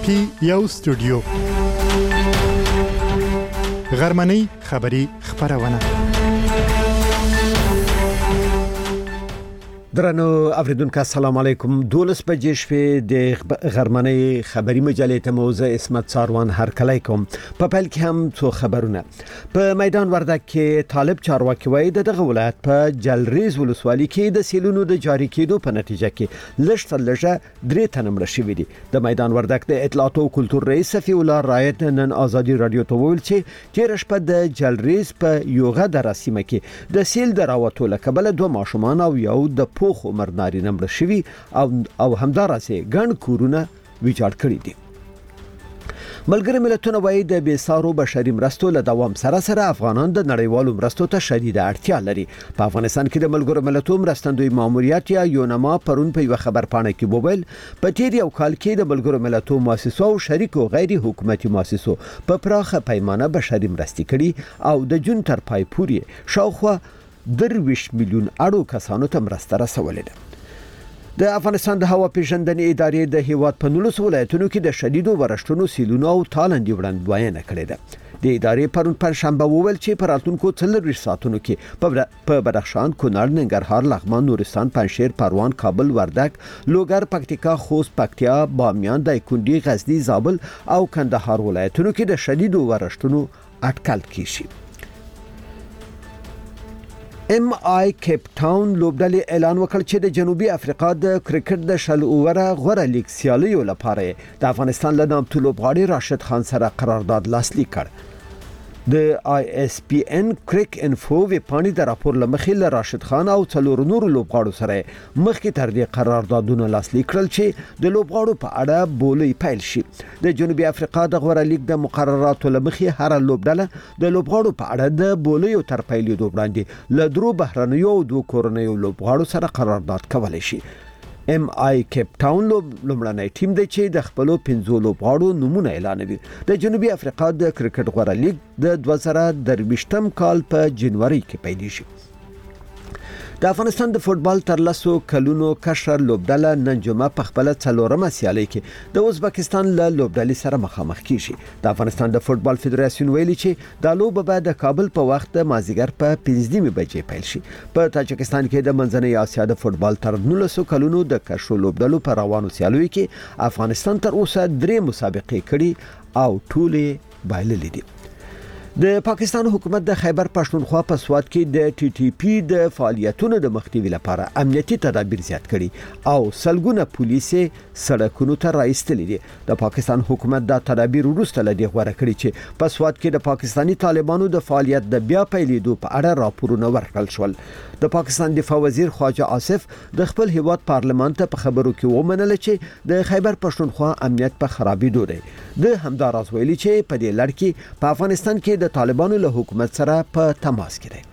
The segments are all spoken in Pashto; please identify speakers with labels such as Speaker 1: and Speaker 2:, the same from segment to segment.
Speaker 1: کې یو استودیو غرمنۍ خبری خبرونه
Speaker 2: درنو اوریدونکو السلام علیکم 12 بجې شپې د غرمنۍ خبری مجلې ته موزه اسمت ساروان هر کله کوم په پیل کې هم څو خبرونه په میدان وردک کې طالب چارواکي وایي دغه ولایت په جلریز ولسوالۍ کې د سیلونو د جاری کېدو په نتیجه کې لږه 3 تنه مړه شوي دي د میدان وردک د اطلاعات او کلتور رئیس صفی الله رایت نن ازادي رادیو ته ویل چې تیر شپه د جلریز په یوغه دراسیمه کې د سیل دراوتو لکبل دوه ماشومان او یو د پوخ عمر نارینه مړه شوي او همدارسه ګڼ کورونه ویجاړ کړي دي ملګری ملتونه وایي د بیسارو بشري مرستو له دوام سره افغانان د نړیوالو مرستو ته شدیده اړتیا لري په افغانستان کې د ملګرو ملتونو مرستندوی ماموریت یا یونما پرون په یو خبرپاڼه کې وویل په تیر یو کال کې د ملګرو ملتونو مؤسسو او شریکو غیر حکومتي مؤسسو په پراخه پیمانه بشري مرستې کړي او د جون تر پای پورې شاوخوا 23 میلیون اړو کسانو ته مرسته رسولې ده د افغانستان د هوا پیژندنې ادارې د هیواد په 19 ولایتونو کې د شدیدو ورښتونو سیلونو او تالندې وړاندوینه کړې ده د ادارې پرون پنځشنبه وویل چې په راتلونکو 24 ساعتونو کې په بدخشان، کونړ، ننګرهار، لغمان، نورستان، پنجشیر، پروان، کابل، وردک، لوګر، پکتیکا، خوست، پکتیا، بامیان، دایکنډي، غزني، زابل او کندهار ولایتونو کې د شدیدو ورښتونو اټکل کیږي MI کیپ ټاون لوبډلې اعلان وکړ چې د جنوبي افریقا د کرکټ د شل اووره غوړه لیګ سیالیو لپاره د افغانستان له نامتو لوبغاړي راشد خان سره قرارداد لاسلیک کړ د ISPN کرک انفو وی پانی د راپور لمخې له راشد خان او څلور نور لوبغاړو سره مخکې تر دې قراردادونه لاسلیک کړل چې د لوبغاړو په اړه بولې پیل شي د جنوبي افریقا د غوړه لیګ د مقرراتو لمخې هر لوبډله د لوبغاړو په اړه د بولې تر پیلېدو وړاندې له درو بهرنیو او دوه کورنیو لوبغاړو سره قرارداد کولای شي MI کیپ ټاون لومړنی ټیم دی چې د خپل 15 لوبغاړو نمونه اعلانوي د جنوبي افریقا د کرکټ غوړه لیګ د 2023م کال په جنوري کې پیل شي د افغانستان د فوتبال تر لاسو کلونو کشر لوبډله نن جمعه په خپل څلورمه سیالي کې د ازبکستان له لوبډلې سره مخامخ کیږي د افغانستان د فوتبال فدراسیون ویلي چې د لوب به د کابل په وخت مازیګر په 15 بجې پیل شي په تاجکستان کې د منځنۍ اسیا د فوتبال تر 19 کلونو د کشر لوبډلو په روانو سیالیو کې افغانستان تر اوسه 3 مسابقې کړي او ټولې بایللې دي د پاکستان حکومت د خیبر پښتونخوا په سواد کې د TTP د فعالیتونو د مخنیوي لپاره امنیتي تدابیر زیات کړي او سلګونه پولیسي سړکونو ته راایستلې دي د پاکستان حکومت د تدابیر وروسته لدی غوړه کړی چې په سواد کې د پاکستانی طالبانو د فعالیت د بیا پیلېدو په اړه راپورونه ورکړل شول د پاکستان دفاع وزیر خواجه آصف د خپل هیواد پارلمان ته په خبرو کې ومنل چې د خیبر پښتونخوا امنیت په خرابېدو دی د همداراز ویلي چې په دې لړ کې په افغانستان کې د طالبانو له حکومت سره په تماس کې دي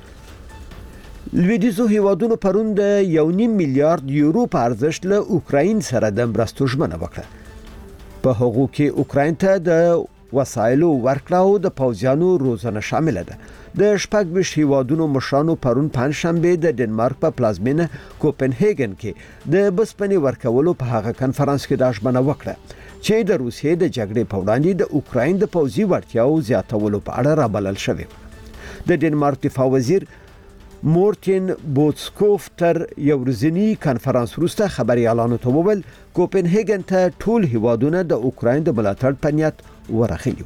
Speaker 2: لویدیزو هیوادونو پرون د 1.5 میلیارډ یورو په ارزښت له اوکراین سره د مرستو ژمنه وکړه په هغه کې اوکراین ته د وسایلو ورکړه او د پوځیانو روزنه شامل ده د شپږ هیوادونو مشرانو پرون پنځشنبه د ډنمارک په پلازمینه کوپنهاګن کې د بسپنې ورکولو په هغه کانفرنس کې د ژمنه وکړه چې د روسیې د جګړې په وړاندې د اوکراین د پوځي وړتیاو زیاتولو په اړه رابلل شوی د ډنمارک دفاع وزیر مورتن بوتسکوف تر یو ورځنی کانفرنس وروسته خبريالانو ته وویل کوپنهاګن ته ټول هیوادونه د اوکراین د ملاتړ په نیت ورغلي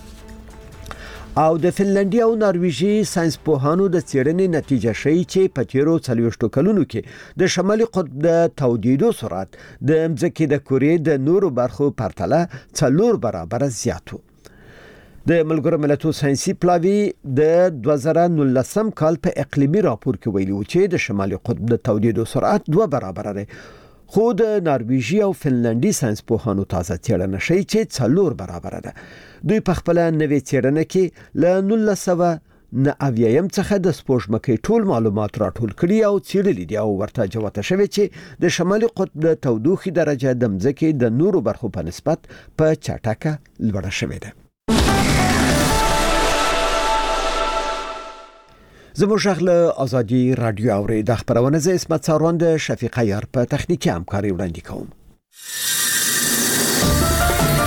Speaker 2: او د فنلندي او نارویجي ساينس پوهانو د څېړنې نتیجه ښیي چې په تیرو 40 کلونو کې د شمالي قطب د تودیدو سرعت د ځمکې د کورې د نورو برخو پرتله 4 برابر زیات و د ملګرو ملتونو ساينسي پلاوی د 2019 کال په اقلیمي راپور کې ویلي و چې د شمالي قطب د تودیدو سرعت 2 برابر دی خو د نارویجي او فنلندي ساينس پوهانو تازه څېړنه ښیي چې 4 برابر ده دوی په خپل نوې څېړنه کې له 1990 څخه د سپوږمکۍ ټول معلومات راټول کړي او څېړلي دي او ورته جوته شوی چې د شمالي قطب د تودوخې درجه د ځمکې د نورو برخو په نسبت په چټکه لوړه شوې ده زموږ له ازادي رادیو اوري د خبرونه ز اسمت ساروان د شفیق یار په تخنیکی همکاري وړاندې کوم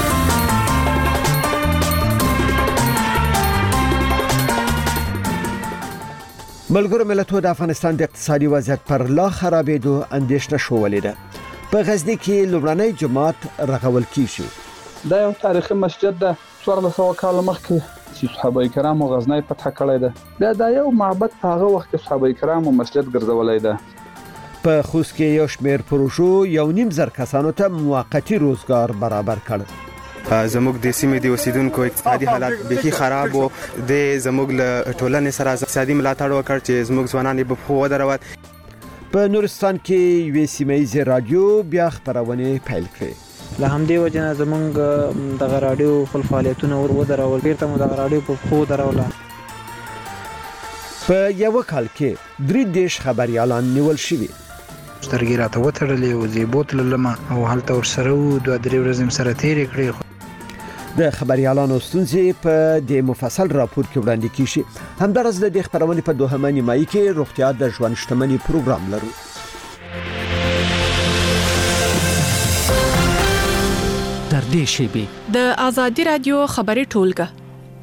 Speaker 2: ملګرو ملتونو د افغانستان د اقتصادي وضعیت پر لا خرابېدو اندېښنه شولې ده. په غزنی کې لومړنی جماعت رغول کیږي.
Speaker 3: دا یو تاریخي مسجد ده 1400 کال مخکې چې صحابه کرامو غزنی فتح کړی ده. دا یو معبد په هغه وخت کې صحابه کرامو مسجد ګرځولای ده.
Speaker 2: په خوست کې یو شمېر پروژو 1.5 کسانو ته موقتی روزګار برابر کړ.
Speaker 4: زموږ د سیمې د اوسیدونکو اقتصادي حالت بهي خراب وو. د زموږ له ټولنې سره اقتصادي ملاتړ وکړ چې زموږ ځوانان به په ودرول.
Speaker 2: په نورستان کې یو سیمایي رادیو بیا خبرونه پیل کړې.
Speaker 5: له همدې وجه زمونږ د رادیو خپل فعالیتونه ودرول. بیرته مو د رادیو په خو دروله.
Speaker 2: په یو کال کې 3 خبريالان نیول شوي.
Speaker 5: سترګې راته وتړلې او زه بوتلم او هلته ورسره و 2-3 ورځې سره تیرې کړې.
Speaker 2: د خبريالانو ستونزې په د مفصل راپور کې وړاندې کیږي. همدارس د خبرونه په دوهمه نیمایي کې روغتیا د ژوند شتمنۍ پروګرام لرو.
Speaker 6: در دې شیبې
Speaker 7: د آزادی رادیو خبري ټولګه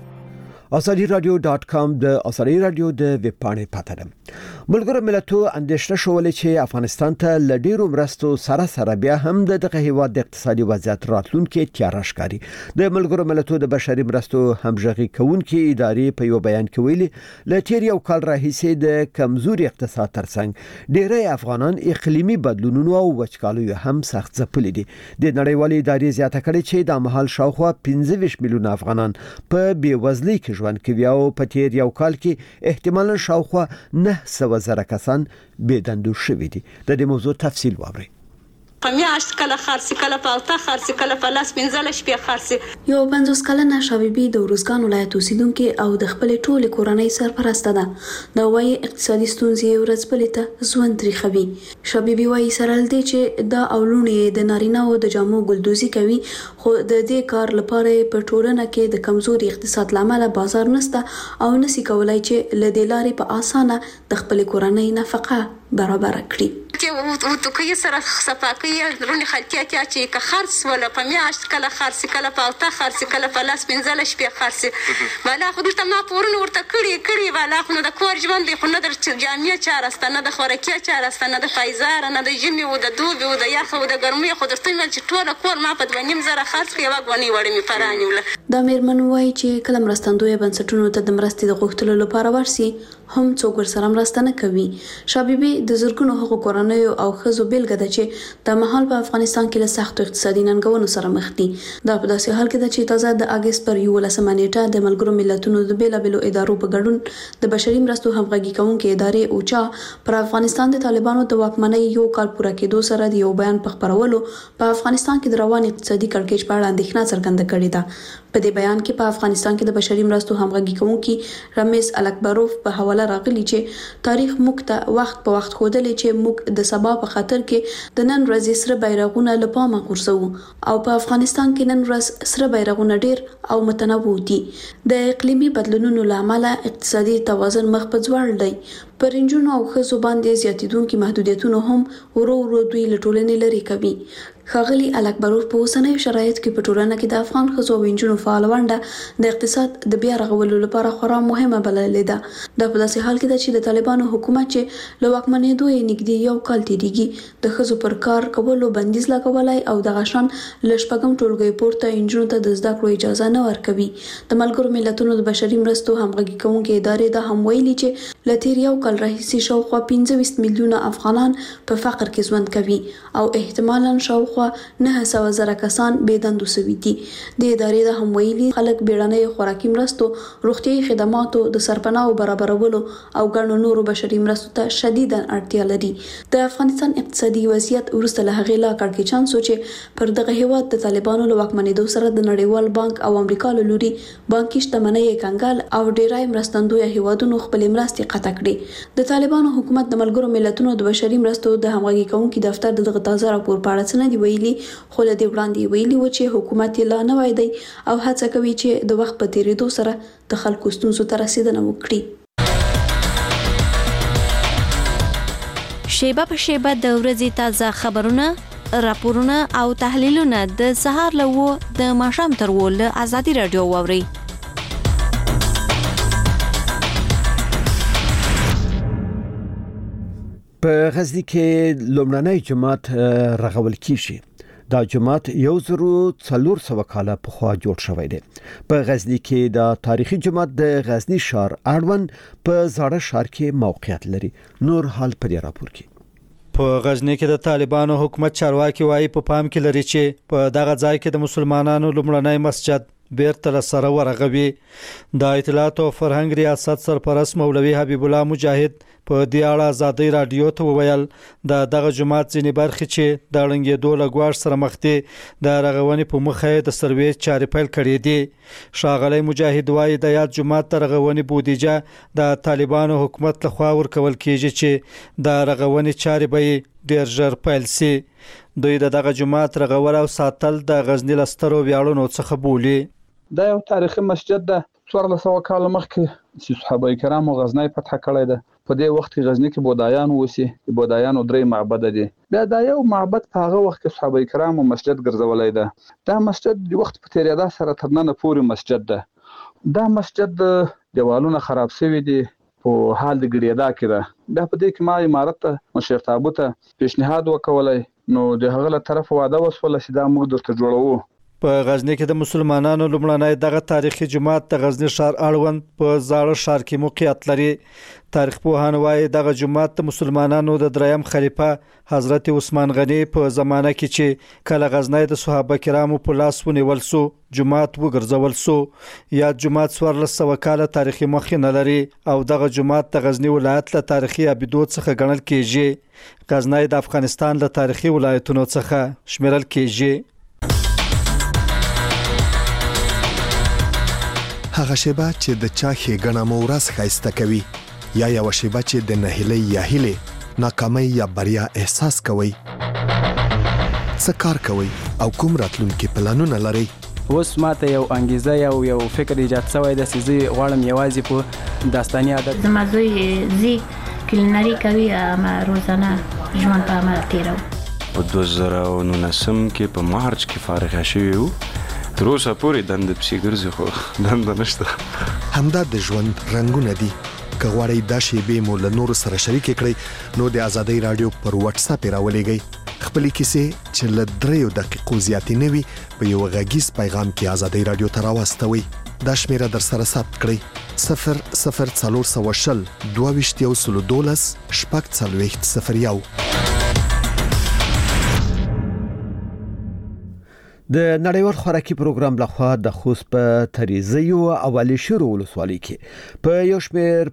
Speaker 2: azadiradio.com د آزادی رادیو د ویب پاڼې پته ده. ملګرو ملتونو اندېښنه شولې چې افغانستان ته لډیرو مرستو سره سره بیا هم دغه هیواد د اقتصادي وضعیت راتلونکي تیار ښکاري. د ملګرو ملتونو د بشري مرستو همغږي کوونکې ادارې په یو بیان کې ویلي ل تیر یو کال راهیسې د کمزوري اقتصاد ترڅنګ ډېری افغانان اقلیمي بدلونونو او وچکالیو هم سخت ځپلي دي. د نړیوالې ادارې زیاته کړې چې د مهال شاوخوا 25 میلیون افغانان په بیوزلۍ کې ژوند کوي او په تیر یو کال کې احتمالاً شاوخوا 900,000 کسان بېدندو شوي دي. د دې موضوع تفصیل واورئ.
Speaker 8: په میاشت کله خرڅ کله پالته خرڅ کله په لاس 15 شپې خرڅ.
Speaker 9: یو 50 کلنه شابيبي د ورزګان ولایت اوسیدونکو او د خپل ټوله کورنۍ سرپرسته ده. دا وايي اقتصادي ستونزې ورځ بلې ته ژوند تریخوي. شابيبي وايي سره لدی چې دا اولونه د نارینه او د جامو ګلدوزي کوي خو د دې کار لپاره په ټولنه کې د کمزوري اقتصاد لامل بازار نشته او نسی کولای چې لدیلاري په اسانه د خپل کورنۍ نفقه برابر کړي.
Speaker 8: او تو کې سره صفاقي رونی خلکیا چې که خرڅ ولا په میاشت کله خرڅ کله پالته خرڅ کله په لاس 15 شپې خرڅ. والا خو دلته ما پورن ورته کړی والا خو د کور ژوند خو نه در جامعه چارستانه د خوراکي چارستانه د فایزار نه د جمی او د دوبي او د یخ او د ګرمۍ خو درته مل چې ټول کور ما په 2.5 زره خرڅ کړی واغونی وړي می پرانیول.
Speaker 9: د میرمن وای چې کله مرستندوی بنسټونو ته د مرستې د غوښتلو لپاره ورسي هم څوک ورسره مرسته نه کوي. شابيبي د زرګونو حقوق کورنیو او خزو بیلګه ده چې د محل په افغانستان کې له سخت اقتصادي ننګونو سره مخ دي. دا په داسې حال کې ده چې تازه د اگست پر 11 نیټه د ملګرو ملتونو د بیلابلو ادارو په ګډون د بشري مرستو همغږي کوونکې ادارې اوچا پر افغانستان د طالبانو د واکمنۍ یو کال پوره کېدو سره د یو بیان په خبرولو په افغانستان کې د روان اقتصادي کړکېچ په اړه اندېښنه څرګنده کړې ده. په دې بیان کې په افغانستان کې د بشري مرستو همغږي کوونکې رمیز الکبروف په حواله راغلي چې تاریخ موږ ته وخت په وخت ښودلی چې موږ د سبا په خاطر کې د نن ورځې سره بیرغونه له پامه غورځو او په افغانستان کې نن ورځ سره بیرغونه ډیر او متنوع دي. د اقلیمي بدلونونو لامل اقتصادي توازن مخ په ځوړ دی. پرنجونو او خزو باندې زیاتیدونکو محدودیتونو هم ورو ورو دوی له ټولنې لري کوي. ښاغلي الکبروف په اوسنیو شرایطو کې په ټولنه کې د افغان ښځو او نجونو فعال ونډه د اقتصاد د بیا رغولو لپاره خورا مهمه بللې ده. دا په داسې حال کې ده چې د طالبانو حکومت چې له واکمنېدو یې نږدې یو کال تېرېږي د ښځو پر کار کولو بندیز لګولی او دغه شان له شپږم ټولګۍ پورته نجونو ته د زده کړو اجازه نه ورکوي. د ملګرو ملتونو د بشري مرستو همغږي کوونکې ادارې دا هم ویلي چې له تیر یو کال راهیسې شاوخوا 25 میلیونه افغانان په فقر کې ژوند کوي او احتمالاً شاوخوا 900,000 کسان بېدندو شوي دي. د ادارې د هم ویلي خلک بیړنۍ خوراکي مرستو، روغتیايي خدماتو د سرپناه برابرولو او ګڼو نورو بشري مرستو ته شدیداً اړتیا لري. د افغانستان اقتصادي وضعیت وروسته له هغې لا کړکېچن شو چې پر دغه هیواد د طالبانو له واکمنېدو سره د نړیوال بانک او امریکا له لوري بانکي شتمنۍ کنګال او ډیری مرستندویه هیوادونو خپلې مرستې قطع کړې. د طالبانو حکومت د ملګرو ملتونو د بشري مرستو د همغږي کوونکي دفتر دغه تازه راپور په اړه څه نه دی ویلي، خو له دې وړاندې ویلي و چې حکومت یې لا نه وای دی او هڅه کوي چې د وخت په تیریدو سره د خلکو ستونزو ته رسیدنه وکړي.
Speaker 10: شیبه په شیبه د ورځې تازه خبرونه، راپورونه او تحلیلونه د سهار له 9 د ماښام تر 10 له آزادي رادیو واورئ.
Speaker 2: په غزنی کې لومړنی جماعت رغول کیږي. دا جماعت 1400 کاله پخوا جوړ شوی دی. په غزنی کې دا تاریخي جماعت د غزنی ښار اړوند په زاړه ښار کې موقعیت لري. نور حال پر راپور کې
Speaker 11: په غزنی کې د طالبانو حکومت چارواکي وایي په پام کې لري چې په دغه ځای کې د مسلمانانو لومړنی مسجد بیرته سره ورغوي. د اطلاعات او فرهنګ ریاست سرپرست مولوي حبیب الله مجاهد په دې اړه آزادۍ رادیو ته وویل دغه جماعت ځینې برخې چې د ړنګېدو له ګواښ سره مخ دي د رغونې په موخه د سروې چارې پیل کړې دي. ښاغلی مجاهد وایي د یاد جماعت د رغونې بودیجه د طالبانو حکومت لخوا ورکول کیږي چې د رغونې چارې به ډیر ژر پیل سي. دوی دغه جماعت رغول او ساتل د غزنی لسترو ویاړونو څخه بولي.
Speaker 3: دا یو تاریخي مسجد ده. 1400 کال مخکې چې صحابه کرامو غزنی فتح کړی ده. په دې وخت کې غزنی کې بودایان وسی. بودایانو 3 معبد دي. بیا دا یو معبد په هغه وخت کې صحابه کرامو مسجد ګرځولای ده. دا مسجد د وخت په تیریدا سره تر نن پورې مسجد ده. دا مسجد دیوالونه خراب شوی دي په حال د ګډیدا کې ده. بیا په دې کې ما امارت ته مشر تابوت پیشنهاد وکولای نو د هغه له طرف واده وسول چې دا موږ درته جوړوو.
Speaker 11: په غزنی کې د مسلمانانو لومړنی دغه تاریخي جماعت د غزنی ښار اړوند په زاړه ښار کې موقعیت لري. تاریخ پوهان وایي دغه جماعت د مسلمانانو د دریم خلیفہ حضرت عثمان غنی په زمانه کې چې کله غزنی د صحابه کرامو په لاس ونیول سو جماعت وګرځول سو. یا جماعت 1400 کاله تاریخي مخینه لري او دغه جماعت د غزنی ولایت له تاریخي ابدو څخه ګڼل کیږي. غزنی د افغانستان له تاریخي ولایتونو څخه شمیرل کیږي.
Speaker 12: هغه شیبه چې د چا ښېګڼه مو ورځ ښایسته کوي یا یوه شیبه چې د نهیلۍ یا هیلې ناکامۍ یا بریا احساس کوئ. څه کار کوئ او کوم راتلونکي پلانونه لرئ؟
Speaker 13: اوس ماته یو انګیزه یو فکر ایجاد شوی دی چې زه غواړم یوازې په داستاني عادت
Speaker 14: زما زوی کلینري کوي اما روزانه ژوند په عمل تیرو.
Speaker 15: په 2019 کې په مارچ کې فارغه شوی وو. تر اوسه پورې دنده پسې ګرځي خو دنده نشته.
Speaker 12: همدا د ژوند رنګونه دي. که غواړئ دا شیبې مو له نورو سره شریکې کړئ نو د آزادۍ رادیو پر واتس اپ راولېږئ. خپلې کیسې چې له 3 دقیقو زیاتې نه وي په یو غږیز پیغام کې آزادۍ رادیو ته راواستوئ. دا شمیره در سره ثبت کړئ 00420 22 14
Speaker 2: د نړیوال خوراکي پروګرام لخوا د خوست په تریزیو اوالي شروع ولسوالۍ کې په یو شمېر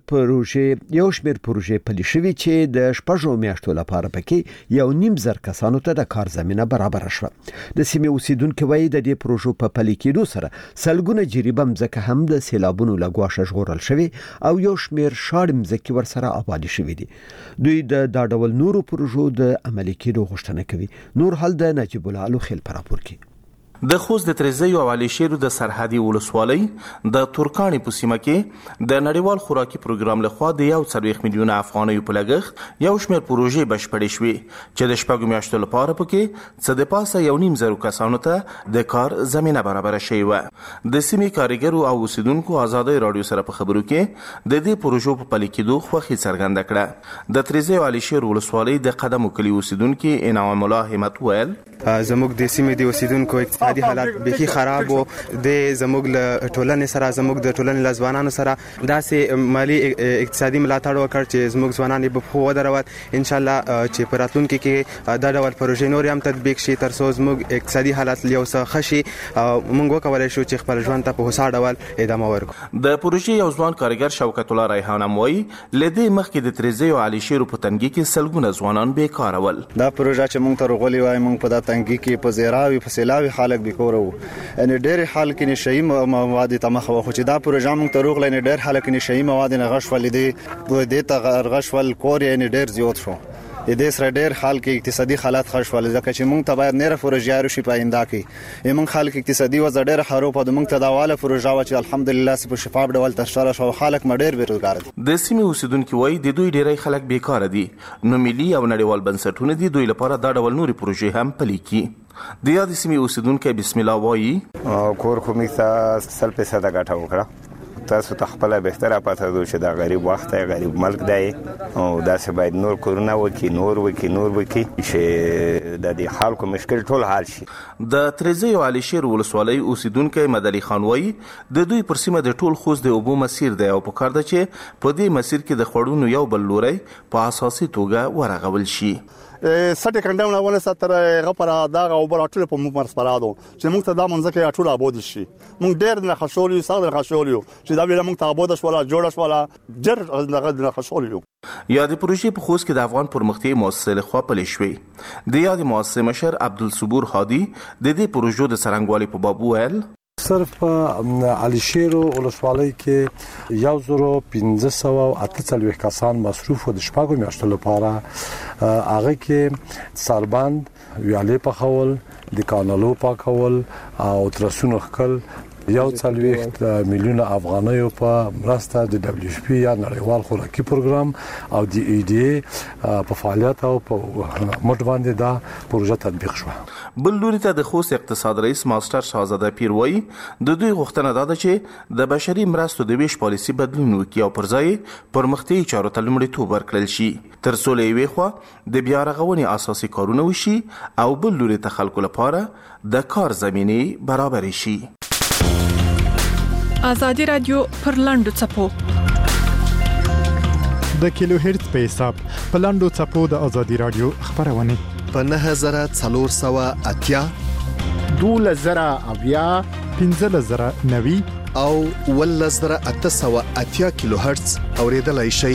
Speaker 2: پروژې پلي شوي چې د شپږو میاشتو لپاره پکې 1.5 کسانو ته د کار زمينه برابر شوه. د سیمې اوسیدونکو وایي د دې پروژو په پلي کېدو سره سلګونه جریبه مځکه هم د سیلابونو له ګواښه ژغورل شوي او یو شمېر شاړې مځکې ورسره آبادې شوي دي. دوی دا ډول نورو پروژو د عملي کېدو غوښتنه کوي. نور حال د نجیب الله الوخیل پر راپور کې.
Speaker 16: د خوست د تریزیو او علیشیرو د سرحدي ولسوالۍ د تورکاني په سیمه کې د نړیوال خوراکي پروګرام لخوا د 1.4 میلیون افغانیو په لګښت یو شمېر پروژې بشپړې شوې چې د شپږو میاشتو لپاره پکې څه د پاسه 1.5 کسانو ته د کار زمينه برابر شوې وه. د سیمې کارګرو او اوسیدونکو آزادۍ رادیو سره په خبرو کې د دې پروژو په پلي کېدو خوښي څرګنده کړه. د تریزیو او علیشیرو ولسوالۍ د قدم کلی اوسیدونکو انعام الله همت ویل
Speaker 4: زموږ د سیمې د اوسیدونکو اقتصادي حالت بيخي خراب وو. د زموږ له ټولنې سره زموږ د ټولنې له ځوانانو سره داسې مالی اقتصادي ملاتړ وکړ چې زموږ ځوانان به په ودرول. ان شاء الله چې په راتلونکي کې دا ډول پروژې نور هم تطبیق شي تر څو زموږ اقتصادي حالت یو څه خشي موږ وکولای شو چې خپل ژوند ته په هوسا ډول ادامه ورکړو.
Speaker 16: د پروژې یو ځوان کارګر شوکت الله ریحان موي لدې مخکې د تریزیو علیشیرو په تنګي کې سلګونه ځوانان بیکاره ول.
Speaker 17: دا پروژه چې موږ ته رغولي وای موږ په تنګي کې په زیراوي په سیلاوي خلک بیکور وو. ان ډېر حال کې نشئی مواد ته مخ وخو چې دا پروژه موږ ته روغ لنه ډېر حال کې نشئی مواد نه غشول دي په دې ته غشول کور یې ډېر زیات شو. د دې سره ډېر حال کې اقتصادي حالات خرشول ځکه چې موږ ته باید نه پروژې راشي پاینده کې موږ خلک اقتصادي وضع ډېر خراب په موږ ته داواله پروژه و چې الحمدلله په شفاف ډول ترشره شو خلک مډیر بیروزګار دي.
Speaker 16: د سیمې اوسیدونکو وایي د دوی ډېری خلک بیکاره دي نو ملي او نړیوال بنسټونه دي دوی لپاره دا ډول نوري پروژې هم پلي کی. د یاد سیمې اوسیدونکو بسم الله وایي
Speaker 18: کور خو موږ ته 100% ګټه وکړه تاسو ته خپل بهتره پته ده چې دا غریب وخت دی غریب ملک دی او داسې باید نور کورونه وکړي نور وکړي چې د دې خلکو مشکل ټول حل شي.
Speaker 16: د تریزیو علي شیر ولسوالۍ اوسیدونکي مدلي خان وایي د دوی پر سیمه د ټول خوست د اوبو مسیر دی او پکار ده چې په دې مسیر کې د خړونو یو بل لوري په اساسي توګه ورغول شي.
Speaker 19: سټه کنډمونه ونه ستر غپره دا او براتل په موږ مرسپرادو چې موږ ته دا منځکه ټول آباد شي. موږ ډېر نه خښولیو ساده خښولیو چې دا ویل موږ ته آباد شولا جوړ شولا ډېر نه خښولیو.
Speaker 16: یادې پروژې په خوست کې د افغان پرمختیایي مؤسسې لخوا پلې شوې. د یادې مؤسسې مشر عبدالصبور هادي د دې پروژو د څرنګوالي په باب وویل
Speaker 20: صرف علي شیر ولسوالۍ کې 1548 کسان مصروف و د شپږو میاشتو لپاره هغه کې سربند ویالې پخول د کانالو پاکول او ترسونو خکل 1.4 میلیون افغانیو په مرسته د WFP یا نړیوال خوراکي پروګرام او د EDA په فعالیت او په مټ باندې دا پروژه تطبیق شو.
Speaker 16: بل لوري ته د خوست اقتصاد رئیس ماستر شاهزاده پیر وایي د دوی غوښتنه ده چې د بشري مرستو د ویش پالیسي بدلون وکړي او پر ځای پرمختیایي چارو ته لومړیتوب ورکړل شي تر څو له یوې خوا د بیا رغونې اساسي کارونه وشي او بل لوري ته خلکو لپاره د کار زمینه برابر شي.
Speaker 7: آزادی رادیو پر لاندو چپو
Speaker 1: د کیلو هرتز په حساب په لاندو چپو د آزادی رادیو خبرونه
Speaker 12: په 9480
Speaker 1: 2000 1590
Speaker 12: او 1880 کیلو هرتز اوریدلای شئ.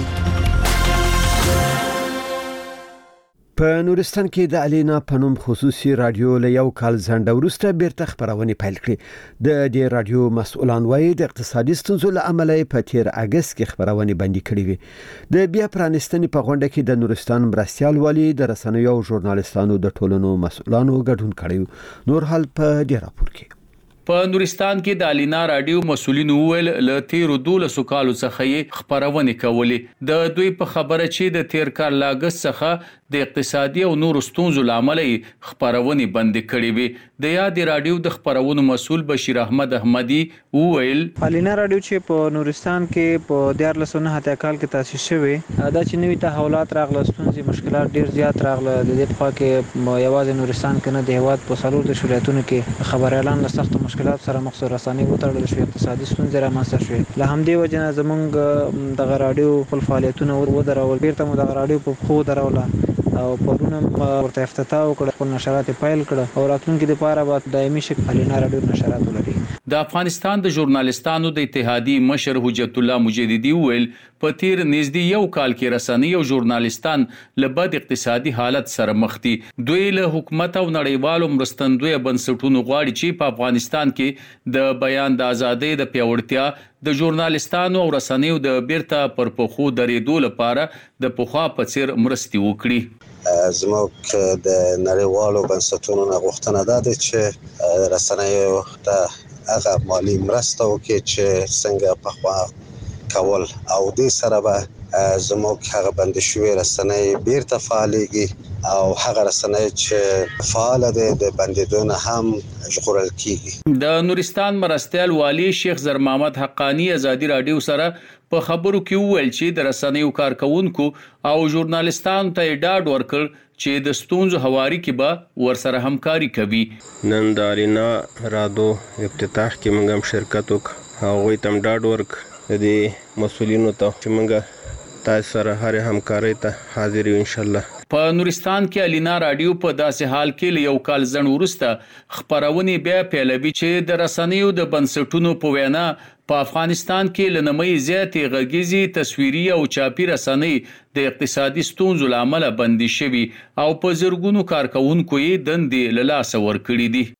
Speaker 2: په نورستان کې د الینا پنوم خصوصي رادیو له یو کال ځنډ وروسته بیرته خبرونه پیل کړې. د دې رادیو مسؤلان وایي د اقتصادي ستونزو له امله په تیر اگست کې خبرونه بندي کړې وي. د بیا پرانستنې په غونډه کې د نورستان مرستيال والی د رسنیو او ژورنالستانو د ټولنو مسؤلانو ګډون کړی. نور حال په دې راپور کې
Speaker 21: په نورستان کې د الینا رادیو مسؤلین وویل ل تیر 12 کالو څخه خبرونه کولې د دوی په خبره چې د تیر کال لاګس څخه د اقتصادي او نور ستونزو لامل خبرونه بند کړې وي. د یادې رادیو د خبرونو مسؤل بشیر احمد احمدي وویل
Speaker 5: الینا رادیو چې په نورستان کې په 2009 کال کې تاسیس شوی دا چې نوې تحولات راغله ستونزې مشکلات ډیر زیات راغله. د دې په کې یوازې نورستان کې نه د هیواد په سلور د شریعتونو کې خبر اعلان له سخت مشکلات سره مخ سره رسنۍ وتړل شو اقتصادي ستونزې رامنځته شوې. له همدې وجه زمونږ د رادیو خپل فعالیتونه ودرول بیرته مو د رادیو په خو دروله او پرونه ورته افتتاح وکړه خپل نشرات پیل کړه او راتلونکي لپاره به دایمي شکل الینا رادیو نشرات ولري.
Speaker 21: د افغانستان د ژورنالستانو د اتحادیې مشر حجت الله مجددي ویل په تیر نږدې یو کال کې رسنۍ او ژورنالستان له بد اقتصادي حالت سره مخ دي. دوی له حکومت او نړیوالو مرستندوی بنسټونو غواړي چې په افغانستان کې د بیان د ازادۍ د پیاوړتیا د ژورنالستانو او رسنیو د بیرته پر پخو درېدو لپاره د پخوا په څیر مرستي وکړي.
Speaker 22: زموږ د نړیوالو بنسټونو غوښتنه ده چې رسنیو ته هغه مالی مرسته وکړي چې څنګه پخوا کول او دې سره به زموږ هغه بند شوی رسنۍ بیرته فعالېږي او هغه رسنۍ چې فعال دي د بندیدونه هم ژغورل کیږي.
Speaker 21: د نورستان مرستيال والی شیخ زر محمد حقانی آزادی رادیو سره په خبرو کې وویل چې د رسنیو کارکونکو او ژورنالستانو ته ډاډ ورکړ چې د ستونزو هواري کې به ورسره همکاري کوي.
Speaker 23: نن د الینا رادیو افتتاح کې موږ هم شرکت وکړ او تم ډاډ ورک د مسؤلینو ته چې موږ تاسو سره هر همکاري ته حاضر یو ان شاء الله.
Speaker 21: په نورستان کې الینا رادیو په داسې حال کې یو کال ځنډ وروسته خبرونه بیا پیلوي چې د رسنیو د بنسټونو په وینا په افغانستان کې لنمې زیاتې غږیزي تصویري او چاپی رسنۍ د اقتصادي ستونزو لامل بندي شوي او په زرګونو کارکونکو یې دندې له لاسه ورکړي دي.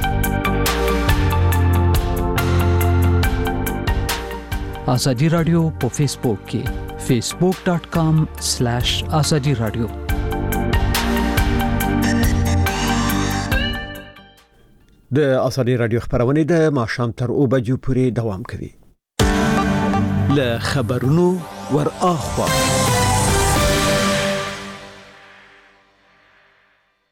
Speaker 6: آزادی رادیو په فیسبوک کې facebook.com/azadi radio
Speaker 2: د آزادی رادیو خبرونه د ماښام تر 2 بجو پورې دوام کوي.
Speaker 6: له خبرونو ور اخوا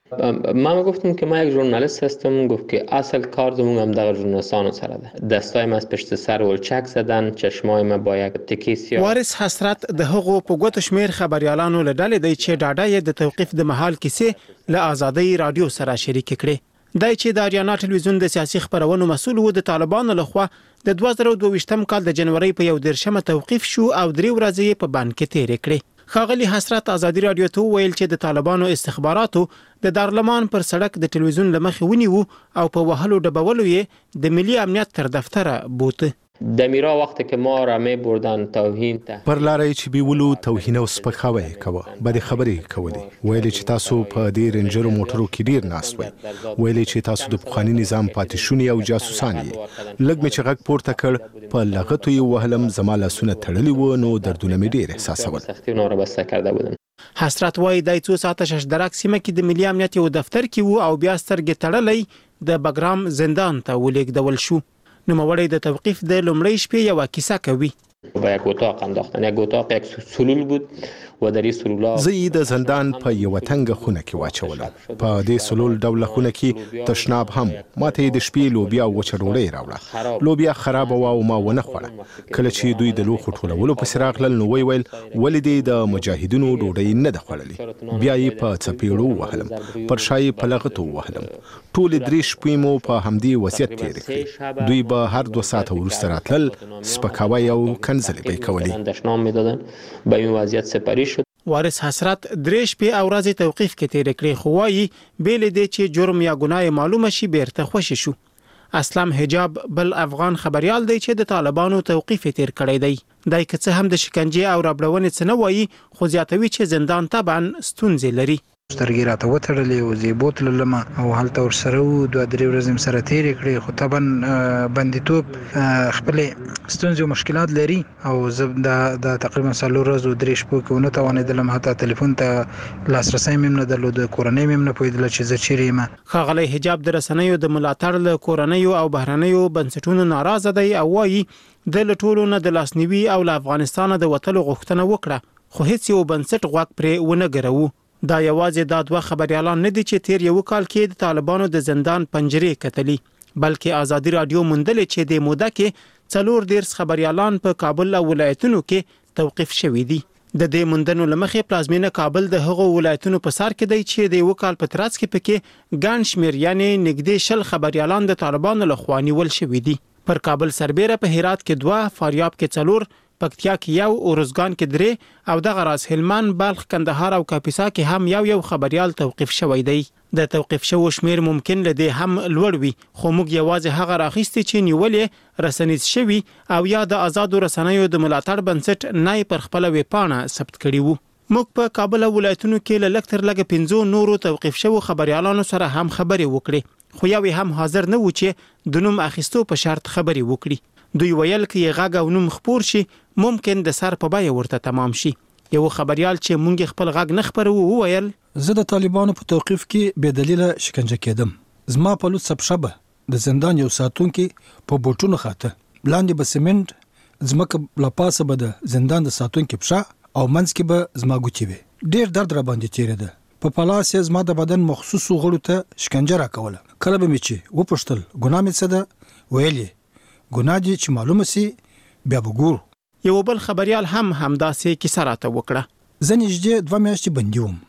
Speaker 8: من گفتم که ما یک ژورنالیست هستم، گفت که اصل کار زمون هم در ژورنالیستان سره ده. دستای ما از پشت سر ولچک زدن، چشمای ما با یک تکی سیاه.
Speaker 9: وارث حسرت د هغو په ګوتو شمیر خبريالانو له ډلې دی چې ډاډه یې د توقیف د مهال کیسې له آزادۍ رادیو سره شریک کړي. دای چې د اریانا ټلویزیون د سیاسي خبرونو مسؤل و د طالبانو لخوا د 2022 کال د جنوري په 1 توقیف شو او 3 ورځې په بند کې تیر کړي. خاغلی حسرت ازادي رادیو ته ویل چې د طالبانو استخباراتو د دارالمان پر سړک د ټلویزیون لمخې ونیو او په وهلو ډبولو یې د ملي امنیت تر دفتره بوته.
Speaker 8: د میرا وخت که ما را می بردن توهین ته
Speaker 1: پر لارې چې بیولو توهین او سپکاوی کوه بد خبرې کولې ویل چې تاسو په دې رنجرو موټرو کې ډیر ناست وای ویل چې تاسو د پخوانی نظام پاتې شونی او جاسوسان یې لږ می چې غږ پورته کړ په لغتو یو وهلم زماله سونه تړلی و نو دردونه می ډیر احساسول
Speaker 8: سختي نور بسته کرده بودن.
Speaker 9: حسرت وای د 2 ساعته ششدرک سیمه کې د ملي امنیت یو دفتر کې وو او بیا سترګې تړلې د بګرام زندان ته ولېږدول شو. نوموړی د توقیف د لومړۍ شپې یو کیسه کوي.
Speaker 8: با یک اتاق انداختن، یک اتاق یک سلول بود و در این سلولا
Speaker 1: زه د زندان په یو تنګ خونه کې واچولم. په دې سلول ډول خونه کې تشناب هم ماته د شپې لوبیا او وچه ډوډۍ راوړه. لوبیا خراب و او ما ونه خوړه. کله چې دوی د لوخو ټولولو په سراغ لل نو ویل ولې د مجاهدینو ډوډۍ نه د خوړلې. بیا یې په څپېړو وهلم، پر شای په لغتو وهلم. ټول 3 شپې مو په همدې وضعیت تیر کړې. دوی به هر 2 ساعته وروسته راتلل، سپکاوی او کنځلې به کولې.
Speaker 8: دشنام میدادن به این وضعیت سپاری شد.
Speaker 9: وارث حسرت 3 شپې او ورځې توقیف کې تیر کړې خو وايي بیل دې چې جرم یا ګناه معلومه شي بیرته خوشی شو. اسلام حجاب بل افغان خبريال دی چې د طالبانو توقیف تیر کړی دی. دای که څه هم د شکنجه او رابړونې څه نه وایي خو زیاتوي چې زندان طبعا ستونزې لري.
Speaker 10: سترګې راته وتړلې او زه بوتلم او هلته ورسره و 2-3 ورځې سره تیر کړې خو طبعا بندیتوب خپل ستونزې او مشکلات لري او زه د تقریبا 3 ورځې 3 شپو کې ونه توانېدلم حتی ټلیفون ته لاسرسی مې نه درلود، کورنۍ مې نه پوهېدله چې زه چیرې یم.
Speaker 9: ښاغلی حجاب د رسنیو د ملاتړ له کورنیو او بهرنیو بنسټونو ناراضه دی او وایي د له ټولو نه د لاسنیوي او له افغانستانه د وتلو غوښتنه وکړه خو هیڅ یو بنسټ غوږ پرې ونه ګرو. دا یوازې دا 2 خبريالان نه دي چې تیر یو کال کې د طالبانو د زندان پنجرې کتلي بلکې ازادي رادیو موندلې چې د موده کې 4 خبريالان په کابل او ولایتونو کې توقیف شوي دي. د دې موندنو لمخې پلازمینه کابل د هغو ولایتونو په سر کې دی چې د یو کال په ترڅ کې پکې ګڼ شمیر یعنی نږدې 10 خبريالان د طالبانو لخوا نیول شوي دي. پر کابل سربېره په هرات کې 2، فاریاب کې 4، پکتیا کې 1، اورزګان کې 3 او دغه راز هلمند، بلخ، کندهار او کاپیسا کې هم یو خبريال توقیف شوی دی. د توقیف شو شمیر ممکن لدی هم لوړ وي خو موږ یوازې هغه راخیستي چې نیولې رسنیز شوی او یا د آزادو رسنیو د ملاتړ بنسټ نه پر خپل ویبپاڼه ثبت کړی وو. موږ په کابل او ولایتونو کې له لکتر لګ 15 نورو توقیف شو خبريالانو سره هم خبرې وکړې خو یو هم حاضر نه و چې د نوم اخیستو په شرط خبرې وکړي. دوی ویل کې غږ او نوم خپور شي ممکن د سر په بای ورته تمام شي. یو خبريال چې مونږ خپل غږ نه خبرو وویل
Speaker 24: زه د طالبانو په توقیف کې بې دلیله شکنجه کېدم. زما په لوڅ سبشبه د زندان یو ساتونکي په بوټونو خاطه لاندې به سیمنټ زمکه لپاسه به د زندان د ساتونکي پښه او منځ کې به زما ګوتې وي. ډیر درد را باندې تیرېده. په پلاس زما د بدن مخصوصو غړو ته شکنجه را کوله. کله به مې چې وپوښتل ګناه مې څه ده ویلې ګناه دې چې معلومه سي بیا به ګورو.
Speaker 9: یو بل خبريال هم همداسې کیسه راته وکړه.
Speaker 24: زه نږدې 2 میاشتې بندي وم.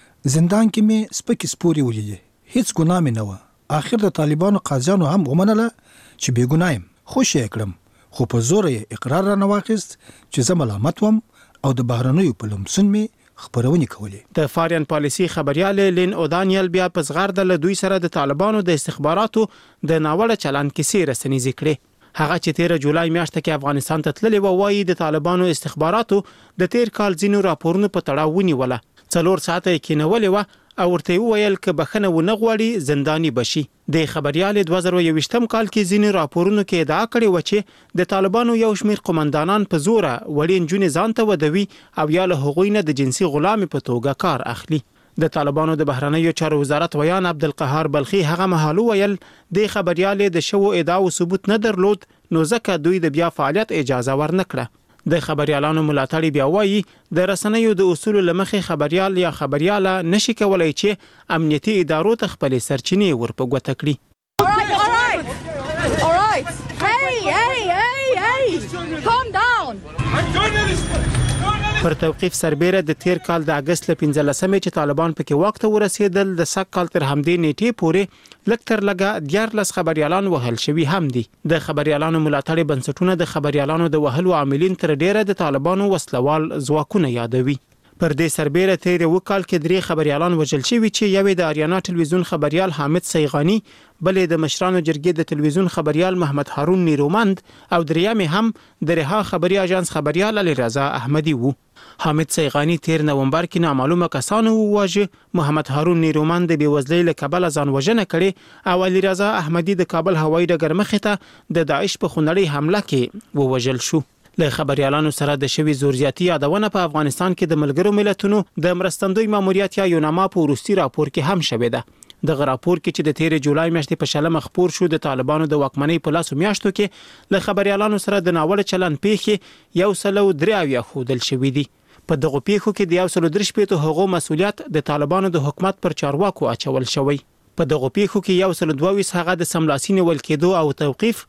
Speaker 24: زندان کې مې سپکې سپورې ولیدې. هیڅ ګناه مې نه وه. آخر د طالبانو قاضیانو هم ومنله چې بې ګناه یم. خوش یې کړم خو په زور یې اقرار رانه واخیست چې زه ملامت وم او د بهرنیو په لمسون مې خبرونه کولې.
Speaker 9: د فارین پالیسي خبريال لین اودانیل بیا په زغرده له دوی سره د طالبانو د استخباراتو د ناوړه چلند کیسې رسنیزې کړې. هغه چې 13 جولای میاشته کې افغانستان ته تللی و وایي د طالبانو استخباراتو د تیر کال ځینو راپورونو په تړاو ونیوله. 4 ساعته کې نیولې و او ورته ویل ک بخنه ونه غواړي زنداني بشي. د خبريال 2021 کال کې ځینو راپورونو کې ادعا کړې و چې د طالبانو یو شمیر قومندانان په زور وړین جون ځان ته ودوي او یا له هغوی نه د جنسي غلامي په توګه کار اخلي. د طالبانو د بهرنیو چارو وزارت ویان عبدالقهار بلخي هغه مهالو ویل د خبريال د شو ادعا او ثبوت نه درلود نو ځکه دوی د بیا فعالیت اجازه ورنکړه. د خبريالانو ملاتړي بیا وایي د رسنیو د اصول لمخې خبريال یا خبرياله نشي کولای چې امنیتي ادارو ته خپل سرچینې ورپه ګوته کړي. پر توقیف سربېره د تیر کال د اگست ل 15مې چې طالبان پکې وخت ورسېدل د سک کال تر همدې نیټې پورې لکتر لګه 14 خبريالان وهل شوي هم دي. د خبريالانو ملاتړي بنسټونه د خبريالانو د وهلو عاملین تر ډیره د طالبانو وسلوال ځواکونه یادوي. پر دې سربېره تیر وکال کې 3 خبريالان وژل شوي چې یوې د اریانا ټلویزیون خبريال حامد سیغانی، بلې د مشرانو جرګې د ټلویزیون خبريال محمد هارون نیرومند او دریامې هم د رها خبري اژانس خبريال علي رضا احمدي وو. حامد سیغانی تیر نومبر کې نامعلومه کسانو وواژه، محمد هارون نیرومند د بېوزلۍ له کبله ځان وژنه کړې او علي رضا احمدي د کابل هوایي ډګر مخې ته د داعش په خونړۍ حمله کې ووژل شو. له خبريالانو سره د شوي زورزیاتي یادونه په افغانستان کې د ملګرو ملتونو د مرستندوی ماموریت یا یوناما په وروستي راپور کې هم شوې ده. د راپور کې چې د 13 جولای میاشتې په شلمه خپور شو د طالبانو د واکمنۍ په لاسو میاشتو کې له خبريالانو سره د ناوړه چلند پیښې 103 خودل شوې دي. په دغه پیښو کې د 103 هغو مسولیت د طالبانو د حکومت پر چارواکو اچول شوی. په دغه پیښو کې 122 هغه د سملاسي نیول کېدو او توقیف،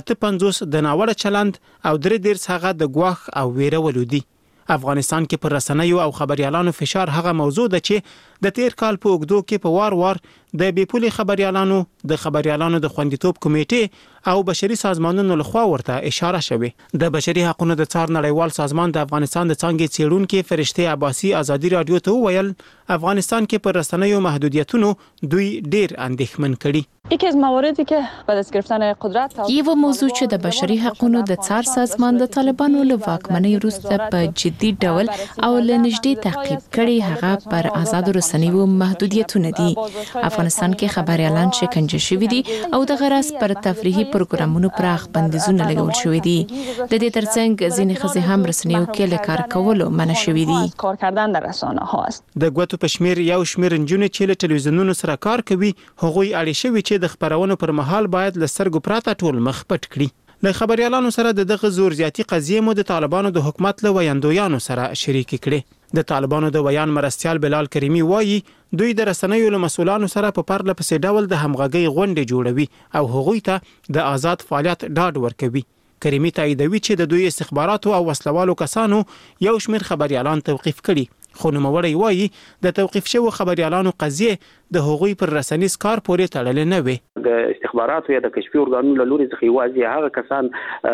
Speaker 9: 58 د ناوړه چلند او 3 هغه د ګواښ او ویرولو دي. افغانستان کې پر رسنیو او خبريالانو فشار هغه موضوع ده چې د تیر کال په اوږدو کې په وار د بیپولي خبريالانو د خبريالانو د خوندیتوب کمیټې او بشري سازمانونو لخوا ورته اشاره شوه. د بشري حقوقو د څار نړیوال سازمان د افغانستان د څنګه څېړونکو فرشته عباسي ازادي رادیو ته ویل افغانستان کې پر رسنیو محدودیتونو دوی ډیر اندېښمن کړي.
Speaker 3: یکی از مواردی که بعد از گرفتن قدرت
Speaker 11: یو موضوع چې د بشري حقوقو د څار سازمان د طالبانو له واکمنۍ وروسته په جدي ډول او له نږدې تعقیب کړي هغه پر آزاد رسنیو محدودیتونه دي. افغانستان کې خبريالان شکنجه شوي دي او د غرض پر تفریحي پروګرامونو پراخ بندیزونه لګول شوي دي. د دې ترڅنګ ځینې ښځې هم رسنیو کې له کار کولو منع شوي دي.
Speaker 3: کار کردن در رسانه هاست.
Speaker 9: د ګوتو په شمیر یو شمیر نجونې چې له ټلویزیونونو سره کار کوي هغوی اړ شوي چې د خبرونو پر مهال باید له سترګو پراته ټول مخ پټ کړي. له خبريالانو سره دغه زور زیاتی قضیه مو د طالبانو د حکومت له ویاندویانو سره شریک کړي. د طالبانو د ویان مرستيال بلال کریمی وایي دوی د رسنیو له مسولانو سره په پرله پسې ډول د همغږۍ غونډې جوړوي او هغوی ته د آزاد فعالیت ډاډ ورکوي. کریمی تاییدوي چې د دوی استخباراتو او وسلوالو کسانو یو شمیر خبريالان توقیف کړي. خو نوموړی وایي د توقیف شوو خبريالانو قضیه د هغوی پر رسنیز کار پورې تړلې نه وي.
Speaker 13: د استخباراتو یا د کشفي ارګانونو له لوري څخه یوازې هغه کسان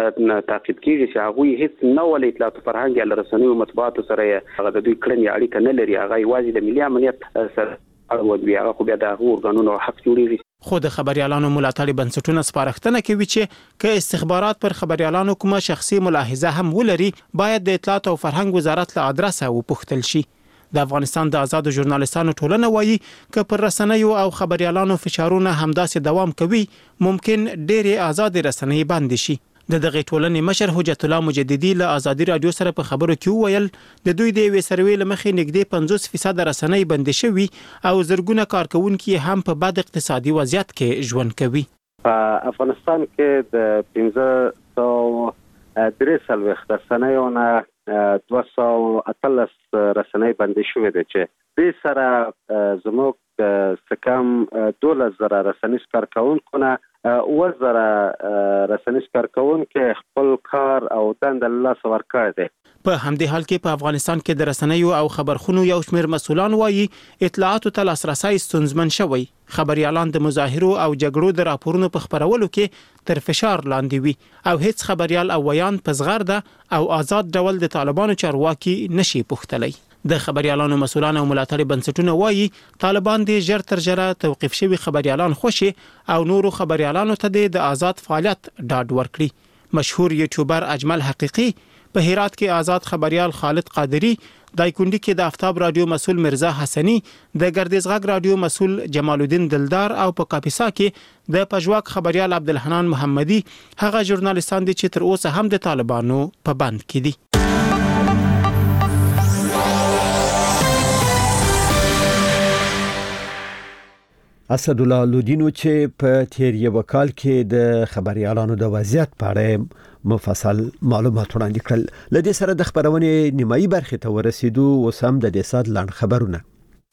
Speaker 13: تعقیب کیږي چې هغوی هیڅ نه ولې اطلاعات فرهنګ یا رسنیو مطبوعاتو سره هغه د دوی کړنې اړیکه نه لري. هغه یوازې د ملي امنیت سره اړوند وي. هغه خو بیا د هغو ارګانونو حق جوړیږي.
Speaker 9: خو د خبريالانو ملاتړي بنسټونه سپارښتنه کوي چې که استخبارات پر خبريالانو کومه شخصي ملاحظه هم ولري باید د اطلاعات او فرهنګ وزارت له ادرسه وپوښتل شي. د افغانستان د آزادو ژورنالستانو ټولنه وایي که پر رسنیو او خبريالانو فشارونه همداسې دوام کوي ممکن ډېرې آزاد رسنۍ بند شي. د دغه ټولنې مشر حجت الله مجددي له آزادي رادیو سره په خبرو کې ویل د دوی د یوې سروې له مخې نږدې 50% رسنۍ بند شوي او زرګونه کارکونکي هم په بد اقتصادي وضعیت کې ژوند کوي.
Speaker 14: په افغانستان کې د 543 رسنیونه 218 رسنۍ بند شوې ده چې دې سره زموږ سکم 12,000 رسنیز کارکونکو نه 10,000 رسنیز کارکونکو خپل کار او دنده له لاسه ورکړی دی.
Speaker 9: په همدې حال کې په افغانستان کې د رسنیو او خبرخونو یو شمېر مسؤلان وایي اطلاعاتو ته لاسرسی ستونزمن شوی. خبريالان د مظاهرو او جګړو د راپورونو په خبرولو کې تر فشار لاندې وي او هیڅ خبريال او ویان په زغرده او آزاد ډول د طالبانو چارواکي نشي پوښتلی. د خبريالانو مسؤلان او ملاتړي بنسټونه وایي طالبان د ژر تر ژره توقیف شوي خبريالان خوشي او نورو خبريالانو ته د آزاد فعالیت ډاډ ورکړي. مشهور یوټیوبر اجمل حقیقي په هرات کې آزاد خبريال خالد قادری، دایکندي کې د آفتاب رادیو مسؤل مرزا حسنی، د ګردیزغږ رادیو مسؤل جمال الدین دلدار او په کاپیسا کې د پژواک خبريال عبدالحنان محمدي هغه ژورنالستان دي چې تر اوسه هم د طالبانو په بند کې دي.
Speaker 2: اسد الله لودینو چې په تیر یو کال کې د خبريالانو د وضعیت په اړه مفصل معلومات وړاندې کړل. لدې سره د خبرونې نیمایي برخه ته ورسېدو او سم د دې سات لاند خبرونه